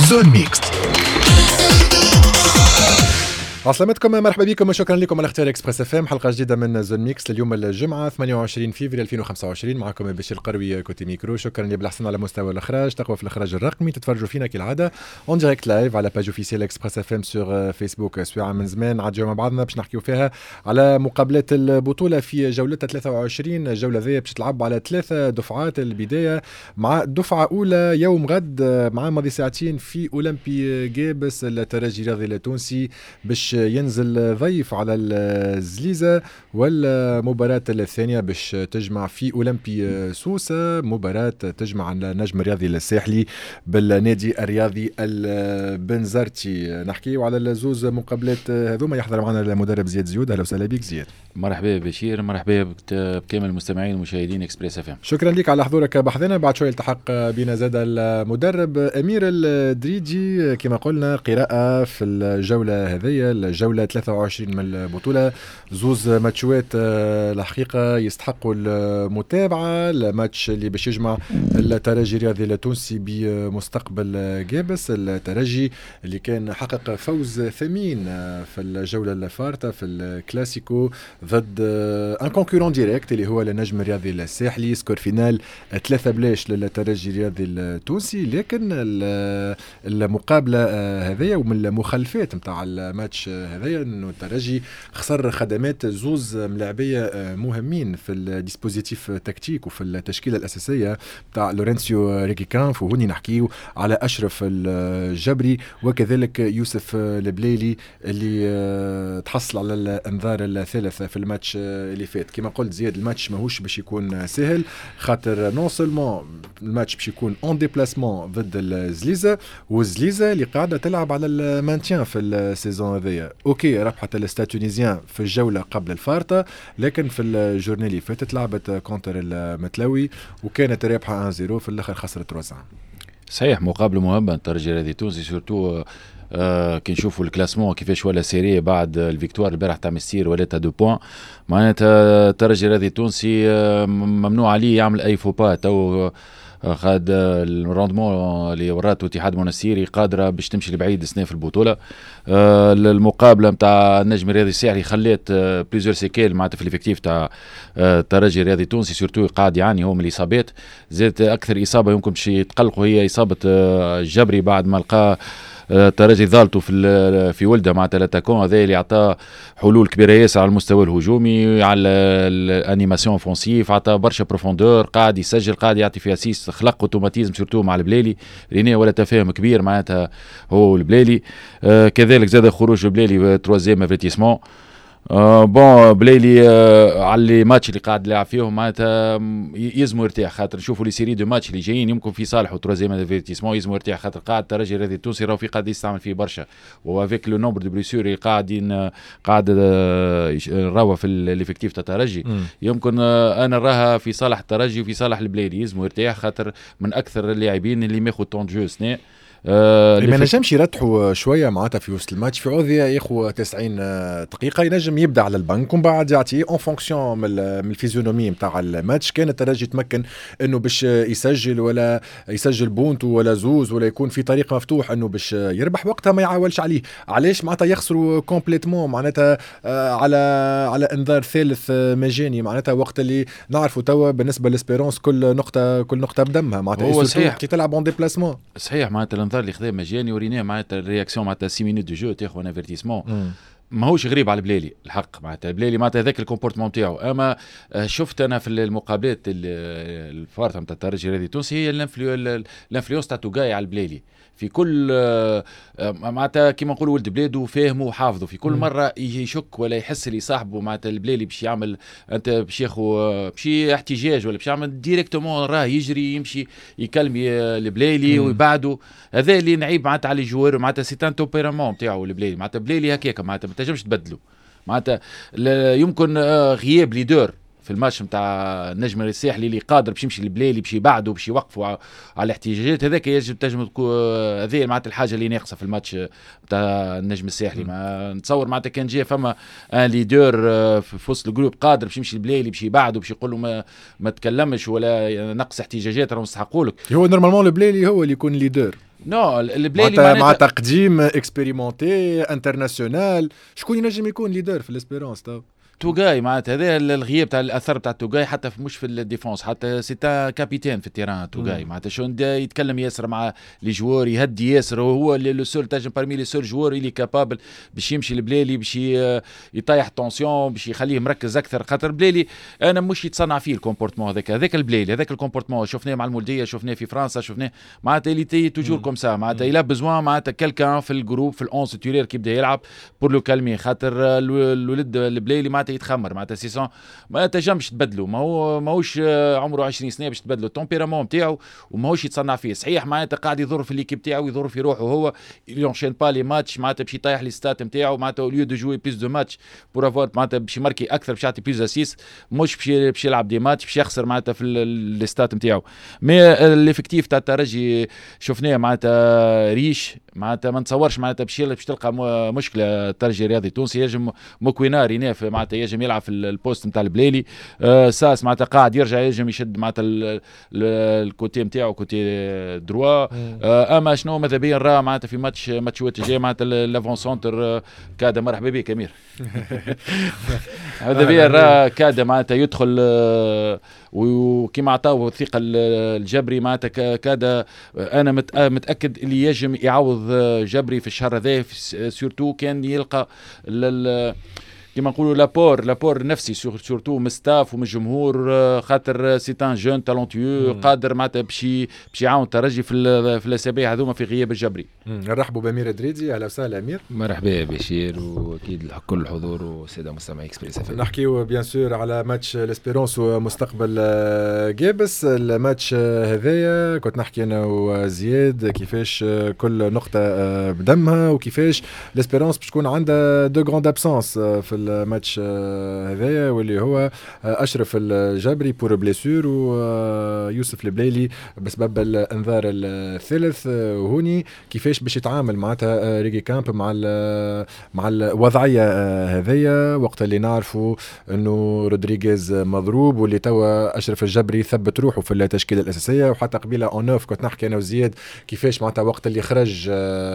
زون ميكس. عسلامتكم، مرحبا بكم وشكرا لكم على اختيار اكسبريس اف ام. حلقه جديده من زون ميكس اليوم الجمعه 28 فيفري 2025. معكم بشير القروي كوتي ميكرو. شكرا لي بالاحسن على مستوى الاخراج، تقوى في الاخراج الرقمي. تتفرجوا فينا كالعاده اون دايركت لايف على باج اوفيسيال اكسبريس اف ام سور فيسبوك. سواعه من زمان عاد مع بعضنا باش نحكيو فيها على مقابلات البطوله في جولتها 23. الجوله ذي باش تلعب على 3 دفعات. البدايه مع دفعه اولى يوم غد مع ماضي ساعتين في اولمبي جابس. الترجي الرياضي التونسي باش ينزل ضيف على الزليزة، والمباراة الثانية باش تجمع في أولمبي سوسة، مباراة تجمع النجم الرياضي الساحلي بالنادي الرياضي البنزرتي. نحكيو على الزوز مقابلات هذوما. يحضر معنا المدرب زياد زيود. أهلا وسهلا بك زياد. مرحبا بشير، مرحبا بكامل المستمعين والمشاهدين اكسبريس اف ام. شكرا لك على حضورك بحثنا. بعد شوي التحق بنا زاد المدرب أمير الدريجي. كما قلنا قراءة في الجولة هذه، الجولة 23 من البطولة. زوز ماتشوات الحقيقة يستحقوا المتابعة. الماتش اللي باش يجمع الترجي الرياضي التونسي بمستقبل جابس، الترجي اللي كان حقق فوز ثمين في الجولة الفارطة في الكلاسيكو ضد ان كونكورون ديريكت اللي هو النجم الرياضي الساحلي. سكور فينال 3-0 للترجي الرياضي التونسي. لكن المقابلة هذه ومن المخلفات متاع الماتش هذايا انه الترجي خسر خدمات زوز ملاعبيه مهمين في الديسبوزيتيف تكتيك وفي التشكيله الاساسيه تاع لورنسيو ريكيكانف. وهوني نحكيو على اشرف الجبري وكذلك يوسف البليلي اللي تحصل على الانذار الثالث في الماتش اللي فات. كما قلت زياد، الماتش ماهوش باش يكون سهل، خاطر نون سولمون الماتش باش يكون اون ديبلاسمون ضد الزليزه، والزليزه اللي قاعده تلعب على المانتيان في السيزون هذيا. اوكي ربحت الاستاد تونيزيان في الجوله قبل الفارطه، لكن في الجورني اللي فاتت لعبت كونتر المتلوي وكانت رابحه 1-0، في الاخر خسرت 3. صحيح، مقابله مهمه الترجي الرياضي التونسي سورتو كي نشوفوا الكلاسمون كيفاش ولا سيري بعد الفيكتوار البارح تاع مستير ولاتها 2 بوين. معناتها الترجي الرياضي التونسي ممنوع عليه يعمل اي فوبا. تو خاد الروندمون اللي وراته اتحاد منستيري قادره باش تمشي لبعيد السنه في البطوله. المقابله نتاع النجم الرياضي الساحلي خلات بليزيور سيكيل معناتها في الافكتيف تاع الترجي الرياضي التونسي، سورتو قاعد يعاني هو من الاصابات. زادت اكثر اصابه يمكن باش يتقلقوا هي اصابه الجبري بعد ما لقى الترجي ضالته في ولده مع تلاتاكون. هذا اللي عطاه حلول كبيره ياسر على المستوى الهجومي، على الانيماسيون اوفونسيف، عطاه برشا بروفوندور، قاعد يسجل، قاعد يعطي في اسيست، خلق اوتوماتيزم سورتو مع البليلي لينا ولا تفاهم كبير معناتها هو البليلي. كذلك زاد خروج البليلي تروازيام افيتيسمون. بون بليلي على الماتش اللي قاعد يلعب فيهم معناتها يزمو يرتاح، خاطر نشوفوا لي سيري دو ماتش اللي جايين يمكن في صالحه تروازيام افيرتيسمون. يزمو يرتاح خاطر قاعد الترجي الرياضي التونسي راهو في قاعد يستعمل فيه برشا، وافيك لو نومبر دو بليسيور اللي قاعد راهو في الافكتيف تاع الترجي. يمكن انا راها في صالح الترجي وفي صالح البليلي. يزمو يرتاح خاطر من اكثر اللاعبين اللي ماخذ طون جو سنه. ما نجمش يرتحوا شويه معناتها في وسط الماتش. في عوض ياخذ 90 دقيقه ينجم يبدا على البنك ومن بعد يعطيه اون فونكسيون من الفيزيونومي نتاع الماتش. كان الترجي يتمكن انه باش يسجل ولا يسجل بونتو ولا زوز ولا يكون في طريق مفتوح انه باش يربح، وقتها ما يعاولش عليه. علاش معناتها يخسروا كومبليتمون معناتها على انذار ثالث مجاني، معناتها وقت اللي نعرفوا توا بالنسبه للاسبيرونس كل نقطه بدمها معناتها. هو صحيح كي تلعب اون ديبلاسمون صحيح معناتها الانذار اللي خذاه مجاني وريناه معناتها الرياكسيون معناتها 6 مينوت دو جو تاخذ افيرتيسمون. ماهوش غريب على البليلي الحق، معناتها البليلي معناتها هذاك الكومبورتمون تاعو. اما شفت انا في المقابلات الفارطه نتاع الترجي الرياضي التونسي هي الانفلونس تاع توغاي على البليلي في كل معناتها كيما نقولوا ولد بلاده فاهمه وحافظه. في كل مره يجي يشك ولا يحس اللي صاحبه معناتها البليلي باش يعمل انت باش ياخذ باش احتجاج ولا باش يعمل ديريكتومون راه يجري يمشي يكلمي البليلي ويبعده. هذا اللي نعيب معناتها على الجوار معناتها سي ان توبيرامون نتاعو البليلي. معناتها بليلي هكاك معناتها ما تنجمش تبدله. معناتها يمكن غياب ليدر في الماتش نتاع النجم الساحلي اللي قادر باش يمشي للبليلي باش يبعدوا باش يوقفوا على الاحتجاجات. هذاك يجب تنجم تكون هذه معناتها الحاجه اللي ناقصه في الماتش نتاع النجم الساحلي. ما نتصور معناتها كان جاء فما ان ليدر في وسط الجروب قادر باش يمشي للبليلي باش يبعدوا باش يقول له ما تكلمش ولا نقص احتجاجات راهم يستحقوا لك. هو نورمالمون البليلي هو اللي يكون ليدر نو البليلي مع تقديم اكسبيريمونتي انترناسيونال، شكون ينجم يكون ليدر في الاسبيرونس تو؟ توغاي معناتها هذا الغياب تاع الاثر تاع توغاي، حتى مش في الديفونس، حتى سيتا كابيتان في التيران توغاي معناتها شو يتكلم ياسر مع لي جوار، يهدي ياسر، وهو لو سول تاجم بارمي لي سول جوار اللي كابابل باش يمشي البليلي باش يطيح التونسيون، باش يخليه مركز اكثر. خاطر بليلي انا مش يتصنع فيه الكومبورتمون هذاك البليلي، هذاك الكومبورتمون شفناه مع المولديه، شفناه في فرنسا، شفناه معناتها اللي تي توجور كوم سا، معناتها الى بزوان معناتها كالكان في الجروب في الأونس تيرير كي يبدا يلعب بور لو كالمي. خاطر الولد البليلي معناتها يتخمر، معناتها سيسون ما تنجمش تبدلوا، ماهوش عمره 20 سنه باش تبدلوا التمبيرامون نتاعو، وماهوش يتصنع فيه. صحيح معناتها قاعد يضر في ليكيب تاعو، يضر في روحه هو، يونشين با لي ماتش، معناتها باش يطيح لي ستات نتاعو، معناتها اوليو دو جوي بليس دو ماتش بور افوار، معناتها باش يماركي اكثر، باش يعطي بليس اسيس، مش باش يلعب دي ماتش باش يخسر معناتها في لي ستات نتاعو. مي الافكتيف تاع الترجي شفناه معناتها ريش، معناتها ما نتصورش معناتها باش تلقى مشكله. الترجي الرياضي التونسي يجم مكوينار يناف معناتها يجم يلعب في البوست نتاع البليلي، ساس معناتها قاعد يرجع يجم يشد معناتها الكوتي نتاعو كوتي دروا. اما شنو ماذا بيا نرى معناتها في ماتشات الجاي معناتها لافون سونتر كادا. مرحبا بك امير. ماذا بيا نرى كادا معناتها يدخل وكما عطاوه الثقه الجبري معناتها كادا. انا متاكد اللي يجم يعوض جبري في الشهر هذا، سورتو كان يلقى كما نقولوا لابور نفسي سورتو من ستاف ومن الجمهور. خاطر سي ان جون تالونتيو قادر معناتها باش يعاون الترجي في الاسابيع هذوما في غياب الجبري. نرحبوا بامير دريدي. اهلا وسهلا امير. مرحبا يا بشير، واكيد كل الحضور والساده مستمعي اكسبريس. نحكيو بيان سور على ماتش الاسبيرونس ومستقبل جابس. الماتش هذايا كنت نحكي انا وزياد كيفاش كل نقطه بدمها، وكيفاش الاسبيرونس باش تكون عندها دو غراند ابسونس في الماتش هذايا، واللي هو اشرف الجبري بور بليسور ويوسف البليلي بسبب الانذار الثالث. وهوني كيفاش باش يتعامل معناتها ريغي كامب مع الوضعيه هذيا، وقت اللي نعرفوا انه رودريغيز مضروب، واللي توا اشرف الجبري ثبت روحه في التشكيله الاساسيه. وحتى قبيله اونوف كنت نحكي انا وزياد كيفاش معناتها وقت اللي خرج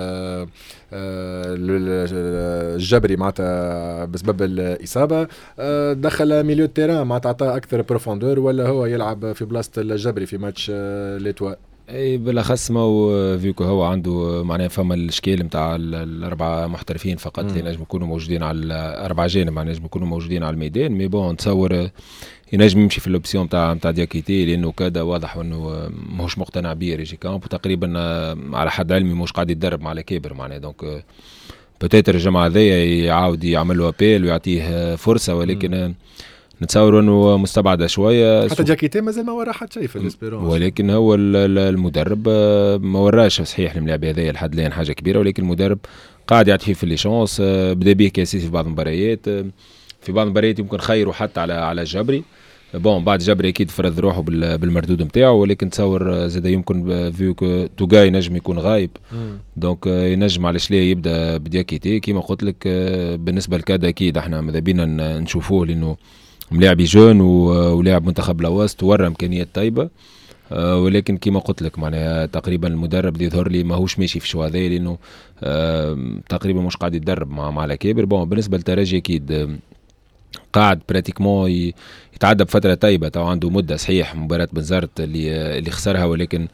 الجبري معناتها بسبب الإصابة دخل ميليو تيران معناتها عطاه أكثر بروفوندور، ولا هو يلعب في بلاصة الجبري في ماتش ليتوا؟ اي بالاخص ما هو فيكو هو عنده معناها فما الاشكال نتاع الاربعه محترفين فقط اللي نجم يكونوا موجودين على الاربع جانب، معناها نجم يكونوا موجودين على الميدان. مي بون نتصور ينجم يمشي في الاوبسيون نتاع دياكيتي، لانه كذا واضح انه ماهوش مقتنع بيه ريجي كامب، وتقريبا على حد علمي مش قاعد يتدرب مع الكبر معناها. دونك بوتيتر الجماعه هذيا يعاود يعمل له ابيل ويعطيه فرصه، ولكن نتصور انه مستبعده شويه. حتى جاكيتي مازال ما ورا حتى شيء في الاسبيرونس، ولكن هو المدرب ما وراش صحيح الملاعب هذايا لحد الان حاجه كبيره، ولكن المدرب قاعد يعطيه في لي شانس. بدا به كاسيسي في بعض المباريات، في بعض المباريات يمكن خيروا حتى على الجبري. بون بعد جبري اكيد فرض روحه بالمردود نتاعو، ولكن تصور زاد يمكن فيو توغاي نجم يكون غايب، دونك ينجم علاش ليه يبدا بدياكيتي كيما قلت لك. بالنسبه لكادا اكيد احنا ماذا بينا نشوفوه، لانه ملاعب جون ولاعب منتخب لوسط ورى امكانيات طيبه، ولكن كيما قلت لك معناها تقريبا المدرب اللي يظهر لي ماهوش ماشي في شو هذا، لانه تقريبا مش قاعد يتدرب مع الكبير. بون بالنسبه للترجي اكيد قاعد براتيكمون يتعدى بفتره طيبه، تو عنده مده صحيح مباراه بنزرت اللي خسرها، ولكن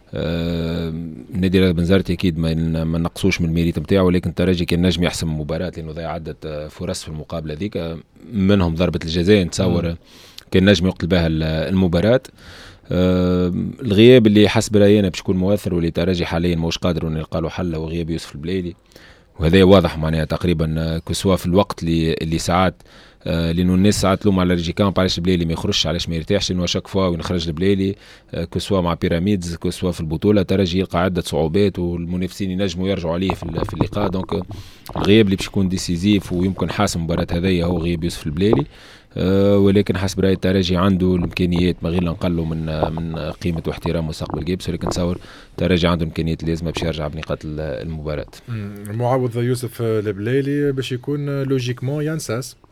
نادي بنزرت اكيد ما نقصوش من الميريت نتاعو، ولكن الترجي كان نجم يحسم المباراه لانه ضيع عده فرص في المقابله ذيك، منهم ضربه الجزاء نتصور كان نجم يقتل بها المباراه. الغياب اللي حسب راينا باش يكون مؤثر، واللي الترجي حاليا مش قادر انه يلقى له حل، وغياب يوسف البليلي، وهذا واضح معناها تقريبا كسوا في الوقت اللي ساعات لانه الناس ساعات لهم على ريجي كامب علاش البليلي ما يخرجش، علاش ما يرتاحش، لانه شاك فوا وين خرج البليلي كسوا مع بيراميدز كسوا في البطوله ترجي يلقى عده صعوبات، والمنافسين ينجموا يرجعوا عليه في اللقاء. دونك الغياب اللي باش يكون ديسيزيف ويمكن حاسم المباراه هذيا هو غياب يوسف البليلي. ولكن حسب راي الترجي عنده الامكانيات ما غير نقلوا من قيمه واحترام مستقبل جيبس، ولكن تصور الترجي عنده الامكانيات اللازمه باش يرجع بنقاط المباراه. معوض يوسف البليلي باش يكون لوجيكمون ينساس.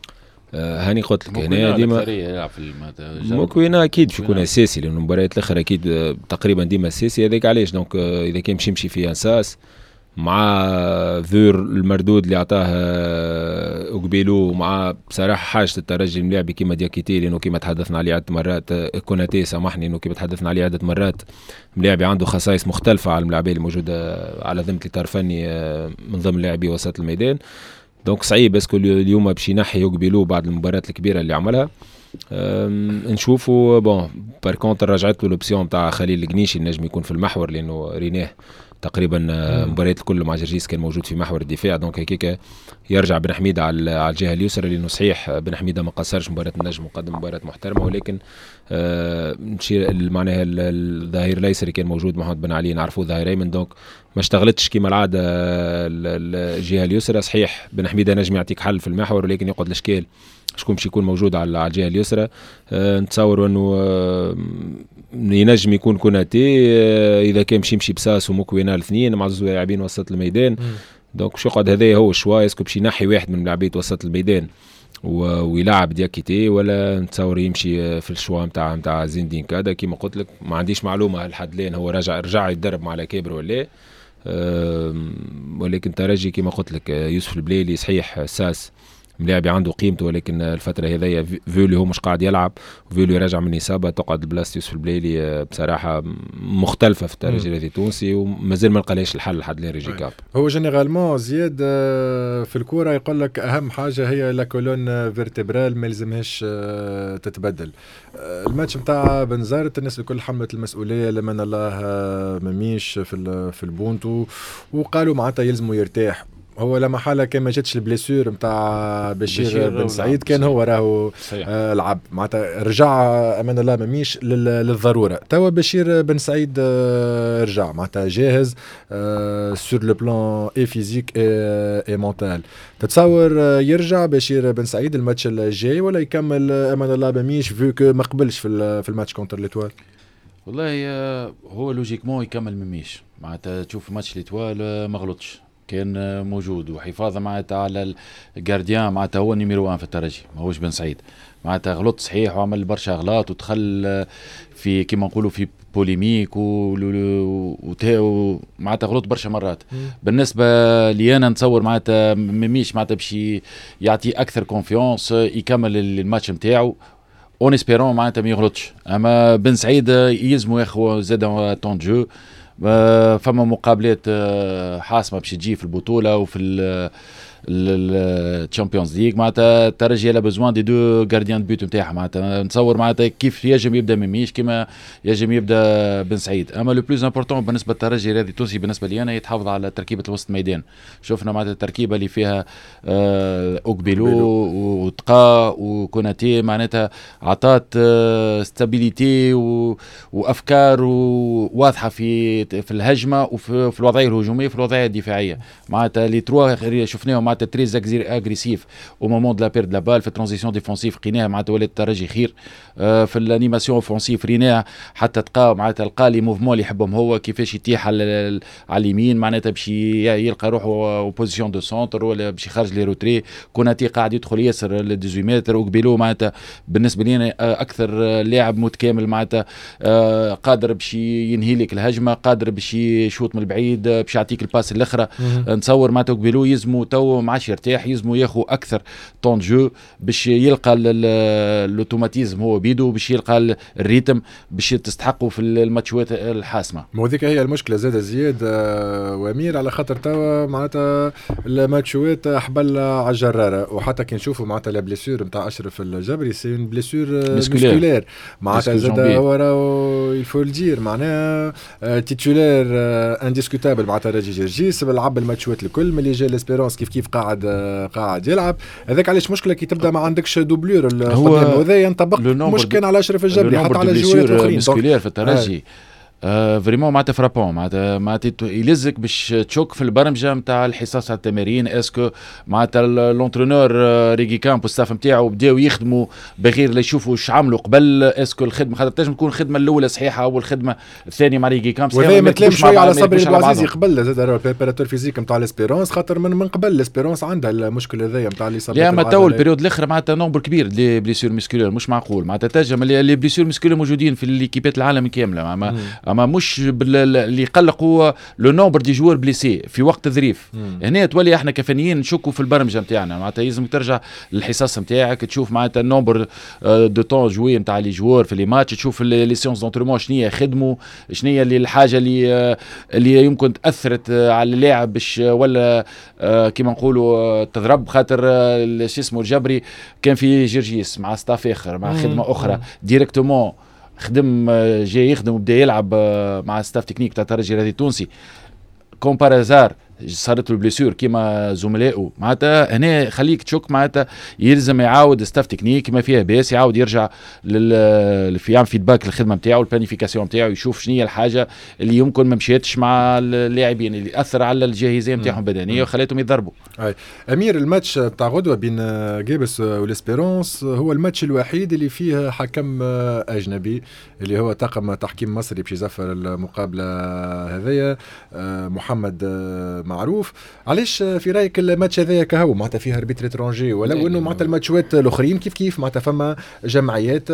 هاني قلت لك هنا ديما ممكن اكيد في يكون اساسي، لانه المباريات الاخرى اكيد تقريبا ديما اساسي. هذاك علاش دونك اذا كان يمشي في انساس مع ذور المردود اللي عطاه قبيلو، مع بصراحه حاجه الترجي الملاعبي كيما دياكيتي، لانه كيما تحدثنا عليه عده مرات كوناتي سامحني، انه كيما تحدثنا عليه عده مرات ملاعبي عنده خصائص مختلفه على الملاعبين الموجوده على ذمه الاطار الفني من ضمن لاعبي وسط الميدان. دونك صعيب بس كل اليوم باش ينحي قبيلو بعد المباريات الكبيره اللي عملها. نشوفوا بون بار كونتر رجعت له الاوبسيون تاع خليل القنيشي نجم يكون في المحور، لانه ريناه تقريبا مباريات الكل مع جرجيس كان موجود في محور الدفاع. دونك هيك يرجع بن حميد على الجهه اليسرى، لانه صحيح بن حميد ما قصرش مباراه النجم وقدم مباراه محترمه، ولكن معناها الظهير الايسر كان موجود محمد بن علي نعرفوه ظهير ايمن، دونك ما اشتغلتش كيما العاده الجهه اليسرى. صحيح بن حميد نجم يعطيك حل في المحور، ولكن يقعد الاشكال شكون باش يكون موجود على الجهه اليسرى. نتصور انه ينجم يكون كوناتي اذا كان باش يمشي بساس ومكوينا الاثنين مع زوج لاعبين وسط الميدان. دونك باش يقعد هذا هو الشوا، اسكو باش ينحي واحد من لاعبين وسط الميدان ويلعب دياكيتي، ولا نتصور يمشي في الشوا نتاع زين دين كادا. كيما قلت لك ما عنديش معلومه لحد الان هو رجع يتدرب مع الكابر ولا، ولكن ترجي كيما قلت لك يوسف البليلي صحيح ساس ملاعبي عنده قيمته، ولكن الفتره هذيا فيولي هو مش قاعد يلعب، فيولي راجع من اصابه، تقعد بلاصه يوسف البليلي بصراحه مختلفه في الترجي الرياضي التونسي، ومازال ما لقاش الحل لحد الان ريجي كاب. هو جينيرالمون زياد في الكوره يقول لك اهم حاجه هي لا كولون فيرتبرال ما لازمهاش تتبدل. الماتش نتاع بنزرت الناس الكل حملت المسؤوليه لمن الله مميش في البونتو، وقالوا معناتها يلزموا يرتاح. هو لما حاله كان ما جاتش البليسور نتاع بشير بن سعيد كان هو راهو لعب معناتها رجع امان الله مميش للضروره. توا بشير بن سعيد رجع معناتها جاهز سور لو بلان اي فيزيك اي مونتال. تتصور يرجع بشير بن سعيد الماتش الجاي ولا يكمل امان الله مميش فيو كو ما قبلش في الماتش كونتر ليتوال؟ والله هو لوجيكمون يكمل مميش معناتها تشوف ماتش ليتوال ما غلطش، كان موجود وحفاظه معناتها على الجارديان معناتها هو نيميرو 1 في الترجي ماهوش بن سعيد. معناتها غلط صحيح وعمل برشا اغلاط ودخل في كيما نقولوا في بوليميك معناتها غلط برشا مرات. بالنسبه لي انا نتصور معناتها مميش معناتها باش يعطي اكثر كونفيونس يكمل الماتش نتاعو اون اسبيرون معناتها ما يغلطش. اما بن سعيد يلزمو ياخذ زاد طون جو، فما مقابلات حاسمه باش تجي في البطوله وفي الشامبيونز ليغ. معناتها الترجي لا بزوان دي دو غارديان بوت نتاعها، معناتها نتصور معناتها كيف يجم يبدا مميش كيما يجم يبدا بن سعيد. اما لو بلوز امبورطون بالنسبه للترجي الرياضي التونسي بالنسبه لي انا يتحافظ على تركيبه الوسط الميدان. شفنا معناتها التركيبه اللي فيها اوكبيلو وتقا وكوناتي معناتها عطات ستابيليتي وافكار واضحه في الهجمه وفي الوضعيه الهجوميه في الوضعيه الدفاعيه. معناتها لي تروا شفناهم معناتها تريز اغريسيف او مومون دو لا بيرد لا بال في الترانزيسيون ديفونسيف قيناها معناتها ولات الترجي خير في الانيماسيون اوفونسيف ريناها حتى تلقى معناتها لقى لي موفمون اللي يحبهم هو كيفاش يتيح على اليمين معناتها باش يلقى روحه بوزيسيون دو سونتر ولا باش يخرج لي روتري. كوناتي قاعد يدخل ياسر ل 18 متر وقبيلو معناتها بالنسبه لي اكثر لاعب متكامل معناتها قادر باش ينهي لك الهجمه، قادر باش يشوط من البعيد، باش يعطيك الباس الاخرى. نتصور معناتها قبيلو يزمو تو ما عادش يرتاح، يزمو ياخذ اكثر طون جو باش يلقى الاوتوماتيزم هو بيدو، باش يلقى الريتم باش تستحقوا في الماتشات الحاسمه. هذيك هي المشكله زاد زياد وامير على خاطر توا معناتها الماتشات حبل على الجراره، وحتى كي نشوفوا معناتها لا بليسور نتاع اشرف الجبري سي اون بليسور مسكولير معناتها زاد هو راهو يفول دير معناها تيتولير انديسكوتابل معناتها راجي جرجيس لعب الماتشات الكل ملي جا ليسبيرونس كيف قاعد يلعب. هذاك علاش مشكله كي تبدا ما عندكش دوبلور القدام هذا ينطبق مش كان على اشرف الجبري حتى على الجوات الاخرين مسكولير في الترجي فريمون معناتها فرابون معناتها يلزك باش تشك في البرمجه نتاع الحصص على التمارين. اسكو معناتها لونترونور ريغي كامب والستاف نتاعو بداو يخدموا بغير لا يشوفوا واش عملوا قبل. اسكو الخدمه خاطر تنجم تكون الخدمه الاولى صحيحه او الخدمه الثانيه مع ريغي كامب وهذا ما تلام شويه على صبري العزيزي قبل زاد البريباراتور فيزيك نتاع ليسبيرونس خاطر من قبل ليسبيرونس عندها المشكل هذايا نتاع اللي صار. لا ما تو البريود الاخر معناتها نومبر كبير لي بليسيور مسكولير مش معقول. معناتها تنجم لي بليسيور مسكولير موجودين في ليكيبات العالم كامله. اما مش اللي يقلق هو لو نومبر دي جوار بليسي في وقت الظريف. هنا تولي احنا كفنيين نشكوا في البرمجه نتاعنا. معناتها لازم ترجع للحصص نتاعك تشوف معناتها النومبر دو طون جوي نتاع لي جوار في لي ماتش تشوف لي سيونس دونترينمون شنو خدموا شنو هي اللي الحاجه اللي يمكن تاثرت على اللاعب باش ولا كيما نقولوا تضرب. خاطر شو اسمه الجبري كان في جرجيس مع ستاف اخر مع خدمه اخرى ديريكتومون خدم جاي يخدم وبدا يلعب مع ستاف تكنيك تاع الترجي الرياضي التونسي كومبارازار صارت له بليسور كيما زملائه. معناتها هنا خليك تشك معناتها يلزم يعاود ستاف تكنيك ما فيها باس يعاود يرجع في يعمل فيدباك للخدمه نتاعو البلانيفيكاسيون نتاعو يشوف شنو هي الحاجه اللي يمكن ما مشيتش مع اللاعبين اللي اثر على الجاهزيه نتاعهم بدنيه وخليتهم يضربوا. امير الماتش تاع غدوه بين جيبس والاسبيرونس هو الماتش الوحيد اللي فيه حكم اجنبي اللي هو طاقم تحكيم مصري باش يزفر المقابله هذيا محمد معروف. علاش في رايك الماتش هذايا كهو معناتها فيها اربيتر اترونجي ولو انه معناتها الماتشات الاخرين كيف معناتها فما جمعيات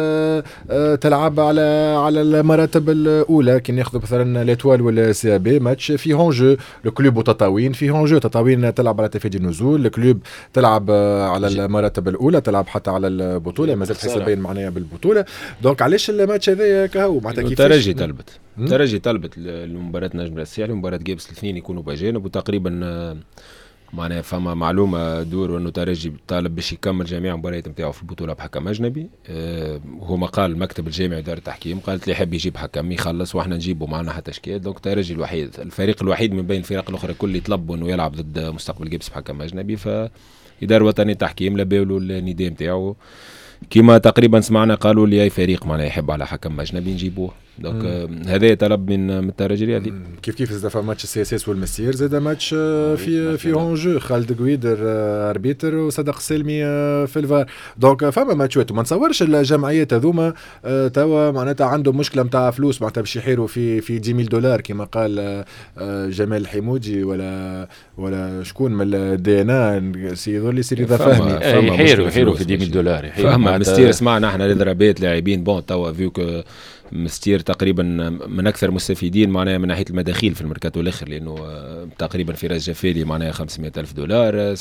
تلعب على المراتب الاولى كي ناخذ مثلا ليتوال ولا سي بي ماتش فيه هونجو الكلوب وتطاوين فيه هونجو تطاوين تلعب على تفادي النزول الكلوب تلعب على المراتب الاولى تلعب حتى على البطوله مازال حسابين معناها بالبطوله. دونك علاش الماتش هذايا كهو معناتها كيف الترجي طلبت المباراة نجم الساحلي ومباراة جيبس الاثنين يكونوا بجانب وتقريبا معناها فما معلومة دور انه ترجي طالب باش يكمل جميع مباريات نتاعو في البطولة بحكم اجنبي. هو ما قال المكتب الجامعي ادارة التحكيم قالت لي يحب يجيب حكم يخلص واحنا نجيبه معنا حتى اشكال. دونك ترجي الوحيد الفريق الوحيد من بين الفرق الاخرى كل يطلبوا انه يلعب ضد مستقبل جيبس بحكم اجنبي. فإدارة وطنية التحكيم لباولوا النداء نتاعو كما تقريبا سمعنا قالوا لي اي فريق معناها يحب على حكم اجنبي نجيبوه. دونك هذا طلب من الترجي الرياضي. كيف زاد ماتش السي اس اس والمسير زاد ماتش في هونجو خالد قويدر اربيتر وصدق سلمي في الفار. دونك فما ماتشات وما نتصورش الجمعيات هذوما توا معناتها عندهم مشكله نتاع فلوس معناتها باش يحيروا في $10,000 كما قال جمال الحمودي ولا شكون من الدي ان ا سيدولي سيري ذا فهمي يحيروا في $10,000 فما مستير سمعنا احنا لضربات لاعبين بون توا فيوك مستير تقريبا من اكثر مستفيدين معناها من ناحيه المداخيل في الميركاتو الاخر لانه تقريبا فراس جفالي معناها $500,000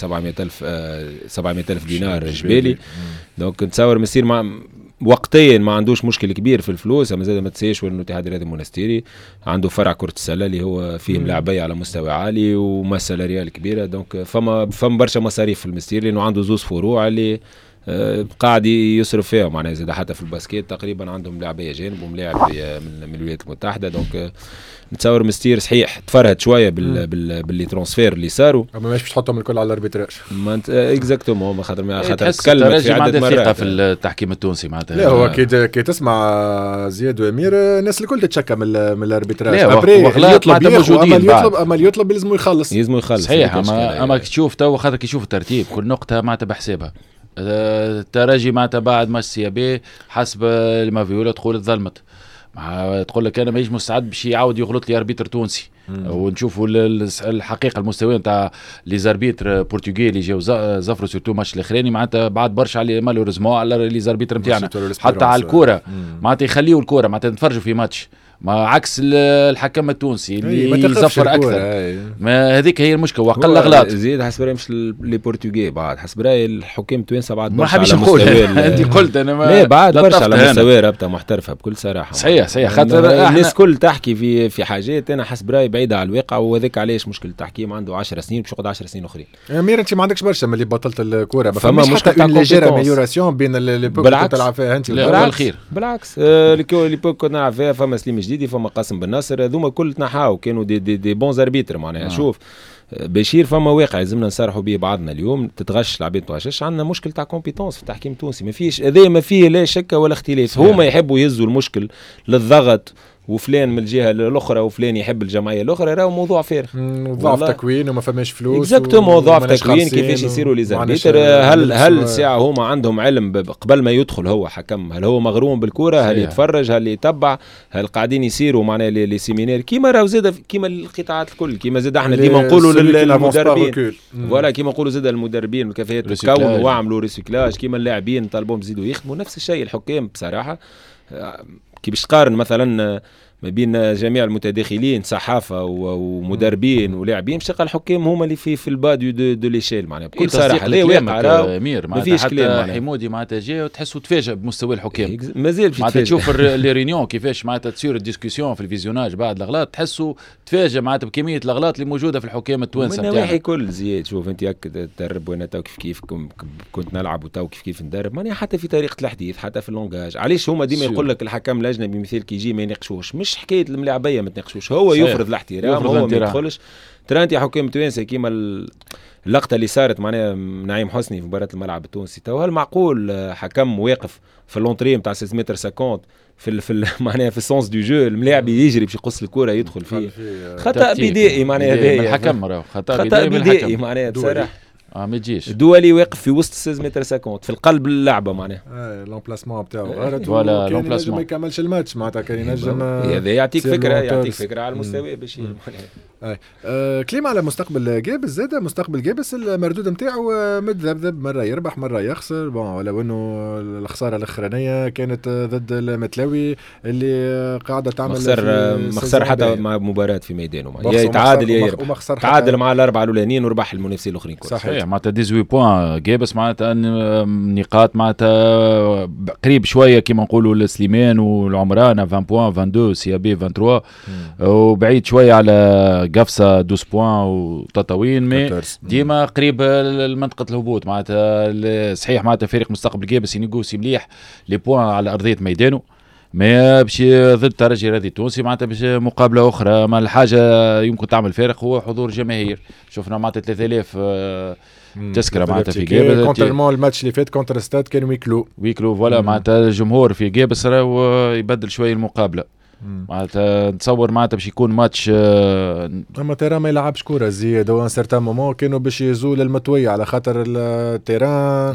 $700,000 دينار جبالي. دونك نتصور مستير وقتيا ما عندوش مشكل كبير في الفلوس. اما زاد ما تنساش انه الاتحاد الرياضي المونستيري عنده فرع كرة السلة اللي هو فيه ملاعبية على مستوى عالي ومسألة ريال كبيرة. دونك فما برشا مصاريف في المستير لانه عنده زوز فروع اللي قاعد يصرف فيها معناها زاد حتى في الباسكيت تقريبا عندهم لاعبية جانب وملاعب من الولايات المتحدة. دونك نتصور مستير صحيح تفرهد شويه باللي ترانسفير اللي صاروا اما مش باش تحطهم الكل على الاربيتراج اكزاكتومون ما خاطر تكلم في عدد مرات في التحكيم التونسي معناتها. لا هو كي تسمع زياد وامير الناس الكل تتشكى من الاربيتراج. اما اللي يطلب لازم يخلص صحيح. اما تشوف تو خاطر كي يشوف الترتيب كل نقطه معناتها بحسابها. الترجي معناتها بعد ماتش سي بي حسب المافيولا تقول اتظلمت تقول لك انا ماهيش مستعد باش يعاود يغلط لي اربيتر تونسي. ونشوفوا الحقيقه المستوى نتاع لي زاربيتر بورتوغي اللي جاو زفروا سورتو ماتش الاخراني معناتها بعد برشا على مالوريزمون على لي زاربيتر نتاعنا حتى على الكوره معناتها يخليوا الكوره معناتها نتفرجوا في ماتش ما عكس الحكم التونسي اللي يزفر اكثر. ما هذيك هي المشكله وقل اغلاط زيد حسب رايي مش لي بورتوغي بعد حسب رايي الحكام التوانسه بعد برشا على مستوى انت قلت انا ما لا بعد برشا على مستوى رابطه محترفه بكل صراحه. صحيح خاطر الناس كل تحكي في حاجات انا حسب رايي بعيده على الواقع وهذاك علاش مشكل التحكيم عنده 10 سنين باش يقعد 10 سنين اخرين. امير انت ما عندكش برشا ملي بطلت الكوره فما مشكله تاع ليجير اميليوراسيون بين اللي كنت تلعب فيها انت بالعكس اللي كنت نلعب فيها فما سليم جديدي فما قاسم النصر هذوما كل تنحاو كانوا دي بون زاربيتر معناها. شوف بشير فما واقع لازمنا نصارحوا به بعضنا اليوم تتغش لعبين تغشش عندنا مشكل تاع كومبيتونس في التحكيم التونسي ما فيش هذا ما فيه لا شك ولا اختلاف. هما يحبوا يهزوا المشكل للضغط وفلان من الجهه الاخرى وفلان يحب الجمعيه الاخرى، راهو موضوع فارغ. ضعف تكوين وما فماش فلوس. اكزاكتومون ضعف تكوين. كيفاش يصيروا لي زاربيتر؟ هل الساعه هما عندهم علم قبل ما يدخل هو حكم؟ هل هو مغروم بالكره؟ هل يتفرج؟ هل يتبع؟ هل قاعدين يسيروا معناها لي سيمينار كيما راهو زاد كيما القطاعات الكل، كيما زاد احنا ديما نقولوا للمدربين فوالا، كيما نقولوا زاد المدربين والكفاءات تكونوا واعملوا ريسيكلاج، كيما اللاعبين طالبهم يزيدوا يخدموا نفس الشيء. الحكام بصراحه كي باش تقارن مثلا ما بين جميع المتداخلين صحافه ومدربين ولاعبين، باش تلقى الحكام هما اللي في الباديو دو ليشيل معناها بكل صراحه. هذا واقع امير ما فيش كلام. حمودي معناتها جا وتحسوا تفاجئ بمستوى الحكام، مازال معناتها تشوف لي ريونيون كيفاش معناتها تصير الديسكسيون في الفيزيوناج بعد الاغلاط، تحسوا تفاجئ معناتها بكميه الاغلاط اللي موجوده في الحكام التوانسه. من النواحي كل زياد. شوف انت تدرب وانا تو كيف كنت نلعب وتو كيف ندرب، ماني حتى في طريقه الحديث حتى في اللونجاج. علاش هما ديما يقول لك الحكم الاجنبي مثال كي يجي ما يناقشوش، مش حكايه الملاعبيه ما تناقشوش، هو يفرض الاحترام، هو ما يدخلش. ترى انت حكام توانسه كيما اللقطه اللي صارت معناها نعيم حسني في مباراه الملعب التونسي، تو هل معقول حكم واقف في اللونطري نتاع 6 متر 50 في معناها في السونس دو جو، الملاعب يجري باش يقص الكره يدخل فيه خطا بدائي معناها هذا الحكم راه خطا بدائي معناها بصراحه. ما تجيش الدولي واقف في وسط 6 متر 50 في القلب اللعبه معناها. لومبلاسمون نتاعو غلط ولا كان ينجم ما يكملش الماتش معناتها، كان ينجم هذا يعطيك فكره على المستوى باش كلمة على مستقبل جابس. زاد مستقبل جابس المردود نتاعو متذبذب، مرة يربح مرة يخسر. ولو انه الخسارة الاخرانية كانت ضد المتلاوي اللي قاعدة تعمل مخسر حتى مع مباراة في ميدانه، يا يتعادل يا يربح. تعادل مع الأربعة الأولانيين وربح المنافسين الآخرين. صحيح معناتها 18 بوان جابس معناتها نقاط معناتها قريب شوية كما نقولوا لسليمان والعمران 20 بوان 22 سي بي 23 وبعيد شوية على قفصة 12 بوان وتطاوين مي ديما قريب لمنطقة الهبوط. معناتها صحيح معناتها فريق مستقبل جابس ينقوسي مليح لي بوان على أرضية ميدانه، ما باش ضد ترجي الرياضي التونسي معناتها باش مقابله اخرى. ما الحاجه يمكن تعمل فارق هو حضور جماهير. شفنا معناتها 3000 تذكره معناتها في جابس كونترمون الماتش اللي فات كونتر ستاد كان ويكلو فوالا. معناتها الجمهور في جابس راهو يبدل شويه المقابله. معناتها نتصور معناتها باش يكون ماتش اما تيران ما يلعبش كوره زياد وان سيرتان مومون كانوا باش يزول المطويه على خاطر التيران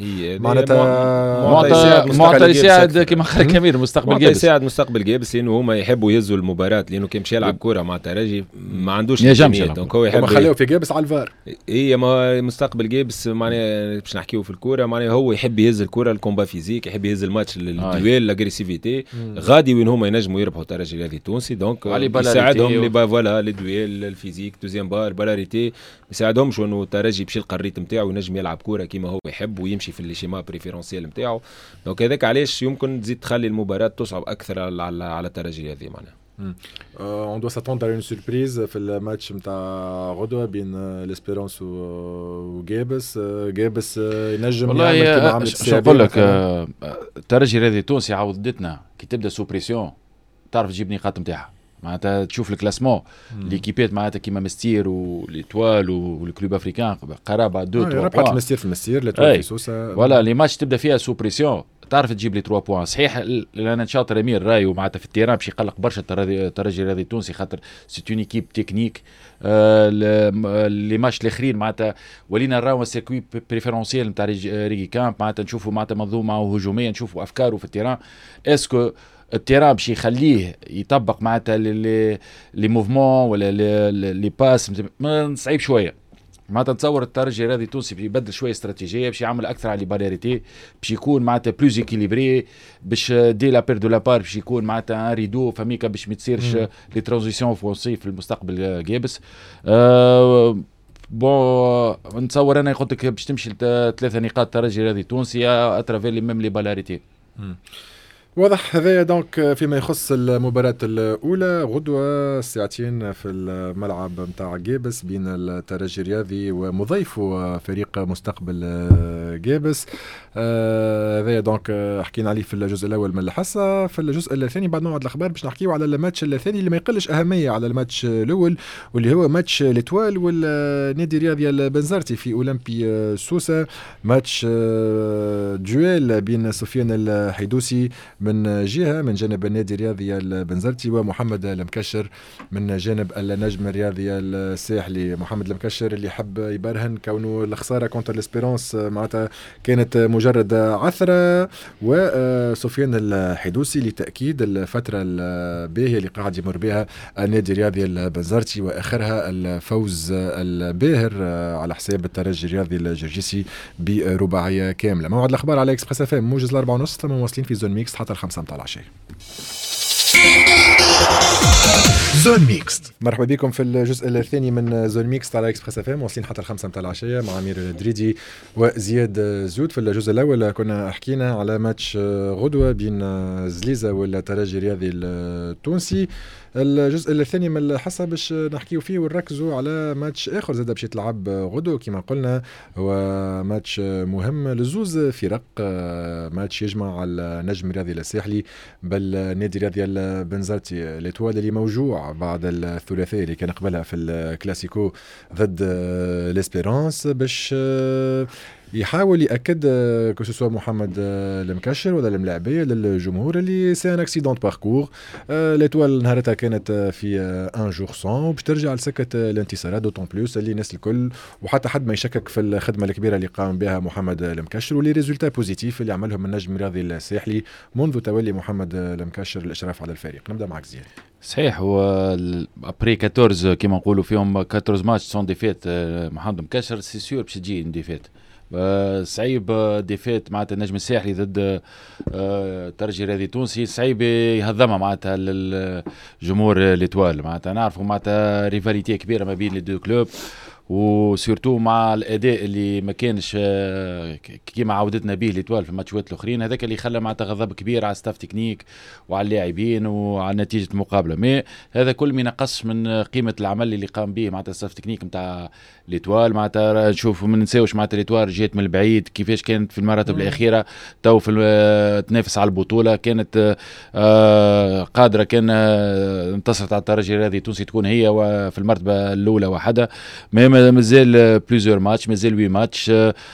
معناتها معطى يساعد كما قال كمير مستقبل جابس، يساعد مستقبل جابس لانه هما يحبوا يهزوا المباراه، لانه كان باش يلعب كوره مع ترجي ما عندوش امكانيات دونك هو يحب خليه في جابس على الفار. ما مستقبل جابس معناها باش نحكيو في الكوره معناها هو يحب يهز الكوره الكومبا فيزيك، يحب يهز الماتش الدويل لاغريسيفيتي غادي وين هما ينجموا يربحوا ترجي الرياضي التونسي. دونك يساعدهم لي فوالا لي دويل الفيزيك دوزيام بار بالاريتي، يساعدهمش انه الترجي باش يلقى الريتم نتاعو ينجم يلعب كوره كيما هو يحب ويمشي في الشيما بريفيرونسيال نتاعو. دونك هذاك علاش يمكن تزيد تخلي المباراه تصعب اكثر على الترجي هذه معناها. On doit s'attendre à une surprise في الماتش نتاع غدوه بين ليسبيرونس وجابس. جابس ينجم يعمل كما عمل السابق. نقول لك الترجي الرياضي التونسي عودتنا كي تبدا سو بريسيون تعرف تجيب نقاط نتاعها. معناتها تشوف الكلاسمون ليكيبات معناتها كيما مستير وليتوال والكلوب افريكان قرابه 2 3 ربحت المستير في المستير ليتوال في سوسه ولا لي ماتش تبدا فيها سو بريسيون تعرف تجيب لي 3 بوان. صحيح انا نشاطر امير رايو معناتها في التيران باش يقلق برشا الترجي الرياضي التونسي خاطر سي اون ايكيب تكنيك. لي ماتش الاخرين معناتها ولينا نراو سيركوي بريفيرونسيال نتاع ريغي كامب معناتها نشوفوا معناتها منظومه وهجوميه نشوفوا افكاره في التيران. اسكو التيران باش يخليه يطبق معناتها لي موفمون ولا لي باس صعيب شويه. معناتها نتصور الترجي الرياضي التونسي باش يبدل شويه استراتيجيه باش يعمل اكثر على لي باليريتي باش يكون معناتها بلوز ايكيليبري باش دي لا بير دو لا بار باش يكون معناتها ان ريدو فميكا باش ما تصيرش لي ترانزيسيون اوفونسيف في المستقبل جابس. بون نتصور انا قلت لك باش تمشي 3 نقاط الترجي الرياضي التونسي اترافير لي ميم لي باليريتي. واضح. هذا دونك فيما يخص المباراة الأولى غدوة ساعتين في الملعب متاع جابس بين الترجي الرياضي ومضيفه فريق مستقبل جابس. هذا دونك حكينا عليه في الجزء الأول من الحصة. في الجزء الثاني بعد موعد الأخبار باش نحكيو على الماتش الثاني اللي ما يقلش أهمية على الماتش الأول واللي هو ماتش ليتوال والنادي الرياضي البنزرتي في أولمبي سوسة. ماتش دويل بين سفيان الحيدوسي من جهه من جانب النادي الرياضي البنزرتي، ومحمد المكشر من جانب النجم الرياضي الساحلي. محمد المكشر اللي حب يبرهن كونه الخساره كونتر الاسبيرونس معناتها كانت مجرد عثره، وسفيان الحدوسي لتاكيد الفتره الباهيه اللي قاعد يمر بها النادي الرياضي البنزرتي، واخرها الفوز الباهر على حساب الترجي الرياضي الجرجيسي برباعيه كامله. موعد الاخبار على اكسبريس اف ام موجز 4:30 ثم واصلين في زون ميكس حتى 5 متاع العشاء. زون ميكس، مرحبا بكم في الجزء الثاني من زون ميكس على اكسبريس اف ام، واصلين حتى 5 متاع العشاء مع امير الدريدي وزياد زود. في الجزء الاول كنا حكينا على ماتش غدوه بين زليزه والترجي الرياضي التونسي. الجزء الثاني من الحصه باش نحكيو فيه ونركزوا على ماتش اخر زاد باش يتلعب غدوه كما قلنا، هو ماتش مهم لزوز فرق، ماتش يجمع النجم الرياضي الساحلي بالنادي الرياضي البنزرتي. ليتوال اللي موجوع بعد الثلاثيه اللي كان قبلها في الكلاسيكو ضد ليسبيرانس باش يحاول يأكد كسوسوا محمد المكشر ولا الملاعبية للجمهور اللي سي ان اكسيدون باركور. ليتوال نهارتها كانت في ان جور سون باش ترجع لسكة الانتصارات، دوتون بلوس اللي الناس الكل وحتى حد ما يشكك في الخدمة الكبيرة اللي قام بها محمد المكشر ولي ريزولتا بوزيتيف اللي عملهم النجم الرياضي الساحلي منذ تولي محمد المكشر الاشراف على الفريق. نبدا معك زياد. صحيح، هو ابري 14 كما نقولوا فيهم 14 ماتش سون ديفيت محمد المكشر سي سور باش تجي ديفيت صعيب. ديفيت معناتها النجم الساحلي ضد ترجي الرياضي التونسي صعيب يهضمها معناتها للجمهور ليتوال. معناتها نعرفوا معناتها ريفاليتي كبيره ما بين لي دو كلوب، وسورتو مع الاداء اللي ما كانش كيما عودتنا به ليتوال في الماتشات الاخرين، هذاك اللي خلى معناتها غضب كبير على ستاف تكنيك وعلى اللاعبين وعلى نتيجه المقابله. مي هذا كل ما ينقص من قيمه العمل اللي قام به معناتها ستاف تكنيك نتاع ليتوال. معناتها نشوفوا ما ننساوش معناتها ليتوال جات من البعيد كيفاش كانت في المراتب الاخيره تو في تنافس على البطوله، كانت قادره كان انتصرت على الترجي الرياضي التونسي تكون هي في المرتبه الاولى وحدها. مازال بليزيور ماتش، مازال 8 ماتش،